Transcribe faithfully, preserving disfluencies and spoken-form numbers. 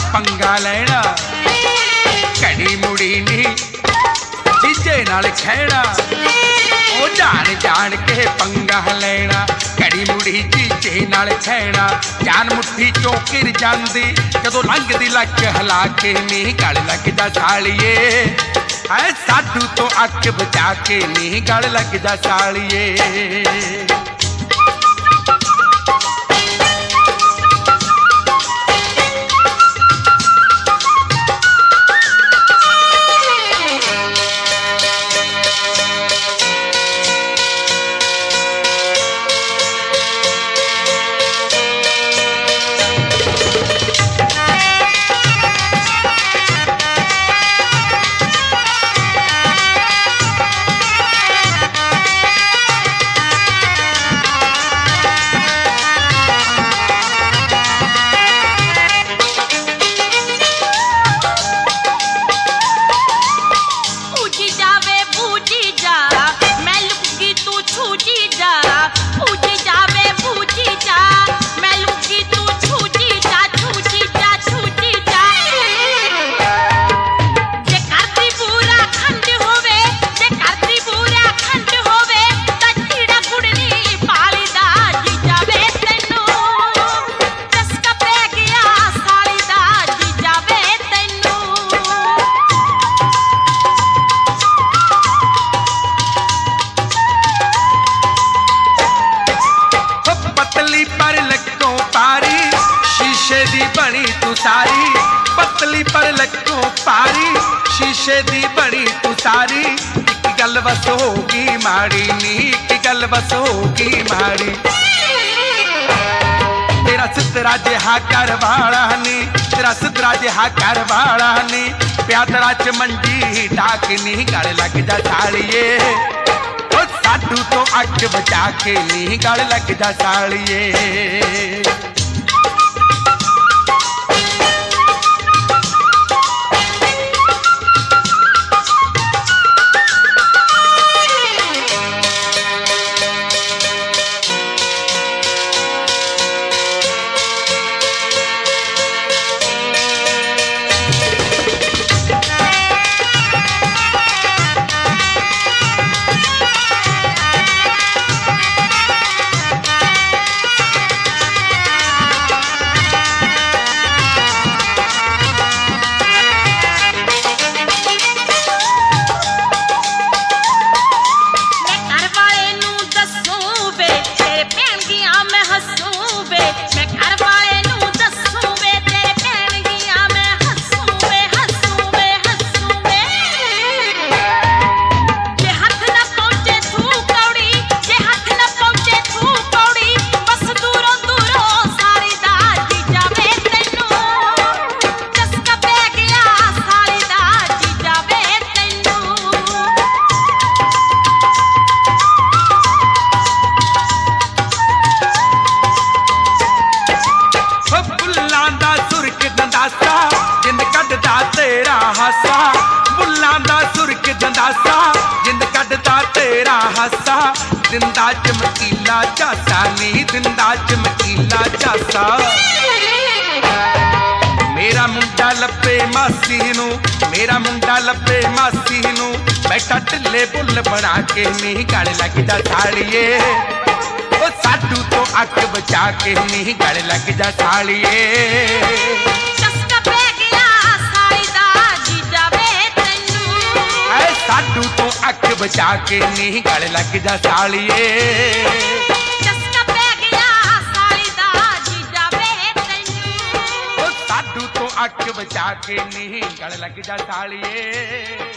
पंगा लैना घड़ी मुड़ी नी जीजे नाल खैना ओ जान जान के पंगा लैना घड़ी मुड़ी जीजे नाल खैना जान मुट्ठी चों घिर जांदी जदों लंघदी लक हिला के नी गल लगदा सालिए है साडू तो अख बचा के नी गल लगदा सालिए। बनी तू सारी पतली पर लक्कों पारी शीशे दी बनी तू सारी एक गल बस होगी माड़ी नी एक गल बस होगी माड़ी तेरा सितरा जिहा कर वाला नी तेरा सितरा जिहा कर वाला नी प्यादरा च मंजी डाक नी गल लग जा सालिए ओ साडू तो अख बचा के नी गल लग जा सालिए। जिंद कढ़दा तेरा हासा बुल्लां दा सुरख दंदासा जिंद कढ़दा तेरा हासा दिंदा चमकीला झासा नी दिंदा चमकीला झासा मेरा मुंडा लपे मासी नू मेरा मुंडा लपे मासी नू बैठा ढिले बुल बना के नी गल लगदा सालिए ओ साडू तो अख बचा के नी गल लग जा सालिए। साडू तो अख बचा के नी गल लग जा सालिए साडू तो अख बचा के नी गल लग जा सालिए।